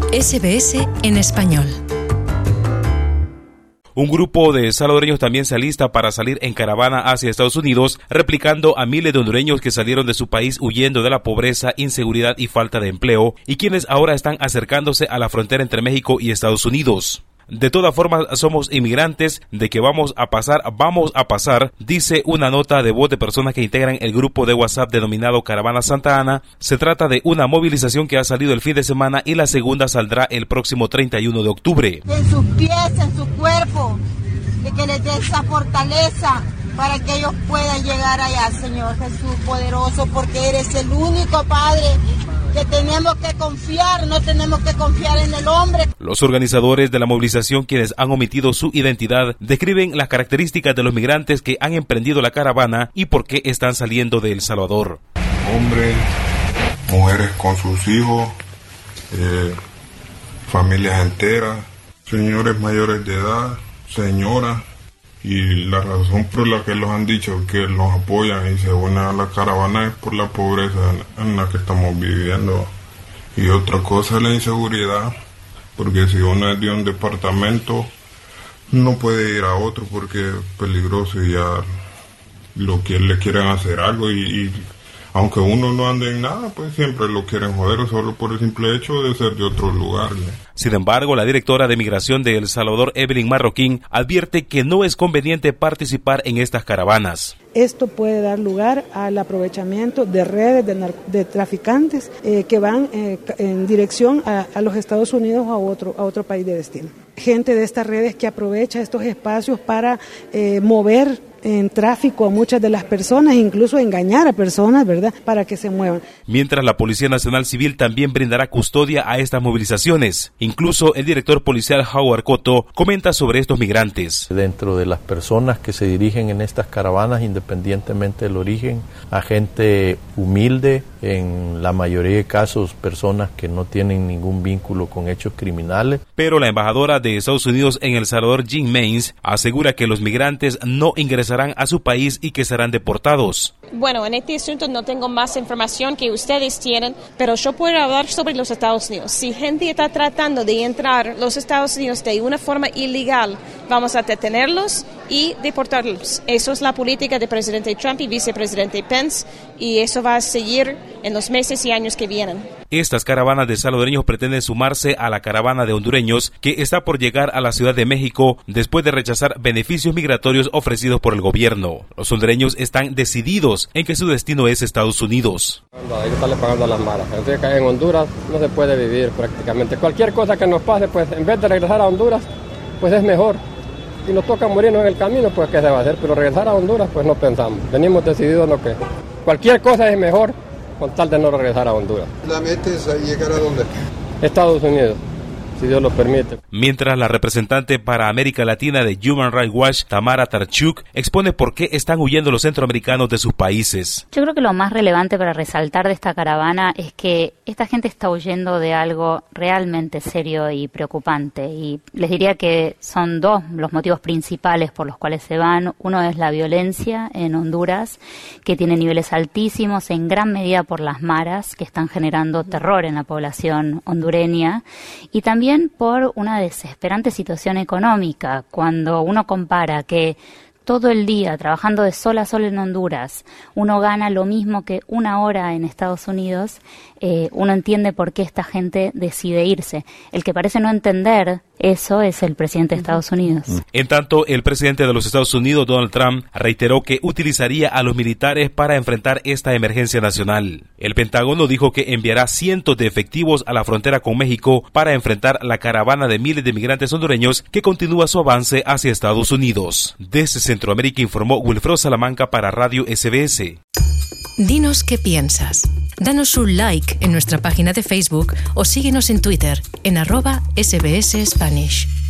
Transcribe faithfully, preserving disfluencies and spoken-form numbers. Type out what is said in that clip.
S B S en español. Un grupo de salvadoreños también se alista para salir en caravana hacia Estados Unidos, replicando a miles de hondureños que salieron de su país huyendo de la pobreza, inseguridad y falta de empleo, y quienes ahora están acercándose a la frontera entre México y Estados Unidos. De todas formas, somos inmigrantes, de que vamos a pasar, vamos a pasar, dice una nota de voz de personas que integran el grupo de WhatsApp denominado Caravana Santa Ana. Se trata de una movilización que ha salido el fin de semana y la segunda saldrá el próximo treinta y uno de octubre. En sus pies, en su cuerpo, de que les dé esa fortaleza para que ellos puedan llegar allá, Señor Jesús poderoso, porque eres el único Padre que tenemos que confiar, no tenemos que confiar en el hombre. Los organizadores de la movilización, quienes han omitido su identidad, describen las características de los migrantes que han emprendido la caravana y por qué están saliendo de El Salvador. Hombres, mujeres con sus hijos, eh, familias enteras, señores mayores de edad, señoras, y la razón por la que los han dicho que los apoyan y se unen a la caravana es por la pobreza en la que estamos viviendo. Y otra cosa es la inseguridad, porque si uno es de un departamento no puede ir a otro porque es peligroso y ya lo que le quieren hacer algo y, y aunque uno no ande en nada, pues siempre lo quieren joder solo por el simple hecho de ser de otro lugar, ¿no? Sin embargo, la directora de Migración de El Salvador, Evelyn Marroquín, advierte que no es conveniente participar en estas caravanas. Esto puede dar lugar al aprovechamiento de redes de, de traficantes eh, que van eh, en dirección a, a los Estados Unidos o a otro, a otro país de destino. Gente de estas redes que aprovecha estos espacios para eh, mover en tráfico a muchas de las personas, incluso engañar a personas, ¿verdad?, para que se muevan. Mientras la Policía Nacional Civil también brindará custodia a estas movilizaciones. Incluso el director policial Howard Cotto comenta sobre estos migrantes. Dentro de las personas que se dirigen en estas caravanas, independientemente del origen, a gente humilde, en la mayoría de casos personas que no tienen ningún vínculo con hechos criminales. Pero la embajadora de Estados Unidos en El Salvador, Jean Mains, asegura que los migrantes no ingresarán a su país y que serán deportados. Bueno, en este asunto no tengo más información que ustedes tienen, pero yo puedo hablar sobre los Estados Unidos. Si gente está tratando de entrar a los Estados Unidos de una forma ilegal, vamos a detenerlos y deportarlos. Eso es la política del presidente Trump y vicepresidente Pence, y eso va a seguir en los meses y años que vienen. Estas caravanas de salvadoreños pretenden sumarse a la caravana de hondureños que está por llegar a la Ciudad de México después de rechazar beneficios migratorios ofrecidos por el gobierno. Los hondureños están decididos en que su destino es Estados Unidos. Hay que estarle pagando a las maras. En Honduras no se puede vivir prácticamente. Cualquier cosa que nos pase, pues en vez de regresar a Honduras, pues es mejor. Si nos toca morirnos en el camino, pues qué se va a hacer. Pero regresar a Honduras, pues no pensamos. Venimos decididos lo que cualquier cosa es mejor con tal de no regresar a Honduras. ¿La metes a llegar a dónde? Estados Unidos, si Dios lo permite. Mientras la representante para América Latina de Human Rights Watch, Tamara Tarchuk, expone por qué están huyendo los centroamericanos de sus países. Yo creo que lo más relevante para resaltar de esta caravana es que esta gente está huyendo de algo realmente serio y preocupante, y les diría que son dos los motivos principales por los cuales se van. Uno es la violencia en Honduras, que tiene niveles altísimos en gran medida por las maras que están generando terror en la población hondureña, y también por una desesperante situación económica. Cuando uno compara que todo el día trabajando de sol a sol en Honduras uno gana lo mismo que una hora en Estados Unidos, eh, uno entiende por qué esta gente decide irse. El que parece no entender eso es el presidente de Estados Unidos. En tanto, el presidente de los Estados Unidos, Donald Trump, reiteró que utilizaría a los militares para enfrentar esta emergencia nacional. El Pentágono dijo que enviará cientos de efectivos a la frontera con México para enfrentar la caravana de miles de migrantes hondureños que continúa su avance hacia Estados Unidos. Desde Centroamérica informó Wilfredo Salamanca para Radio S B S. Dinos qué piensas. Danos un like en nuestra página de Facebook o síguenos en Twitter en arroba S B S Spanish.